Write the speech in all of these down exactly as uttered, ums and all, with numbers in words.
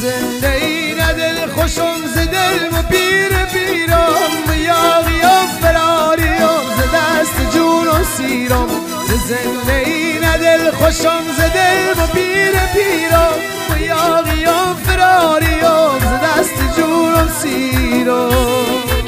زنده ای نه دل خوشم ز دل و پیر پیرم یاغیم فراریم ز دست جون و سیرم ز زنده ای نه دل خوشم ز دل و پیر پیرم یاغیم فراریم ز دست جون و سیرم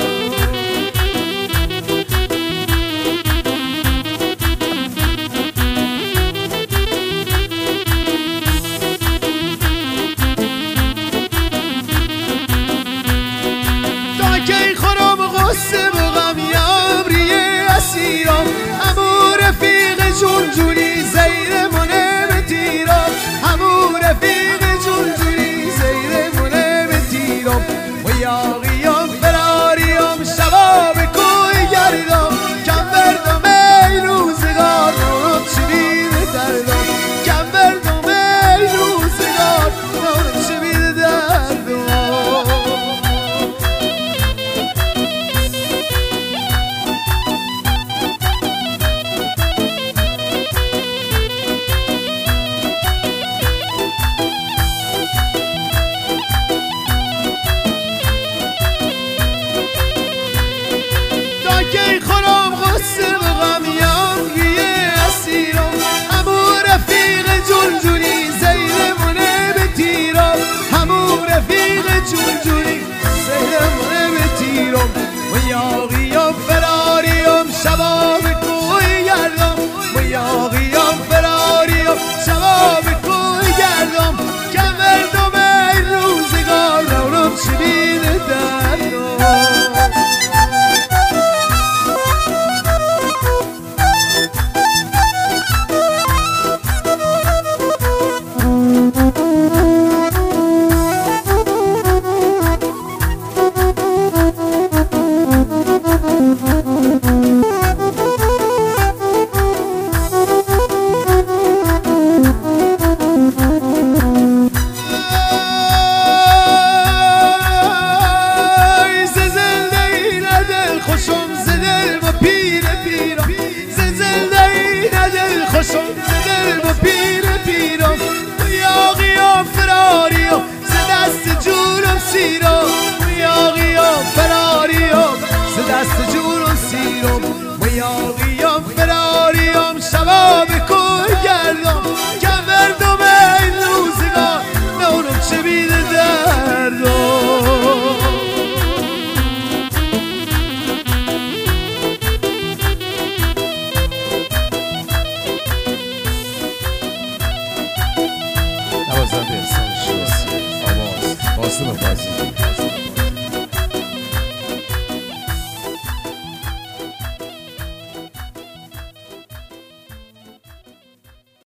همون رفیق جون جونی زیر منه به تیرم همون رفیق جون جونی زیر منه به تیرم و یاغیم فراریم شبا به کوی گردم کم بردم ای روزگار نورم چه بیده دردم کم بردم ای روزگار نورم چه بیده دردم کی خورم غصه و غمیم گیه اسیرم همون رفیق جون جونی زیر منه به تیرم همون رفیق جون جونی زیر منه به تیرم و یاغیم فراریم شبا به کوی گردم و یاغیم فراریم شبا به کوی گردم کم بردم ای روزگار نورم چه بیده دردم خوشم ز دل و پیر پیرم ز زنده ای نه دل خوشم ز دل و پیر پیرم یاغیم فراریم ز دست جونم سیرم یاغیم فراریم ز دست جونم سیرم یاغیم فراریم شبا به کوی گردم کم بردم ای روزگار نورم چه بیده دردم That was Zambian Sound Show. Awaz. Awesome, Awaz.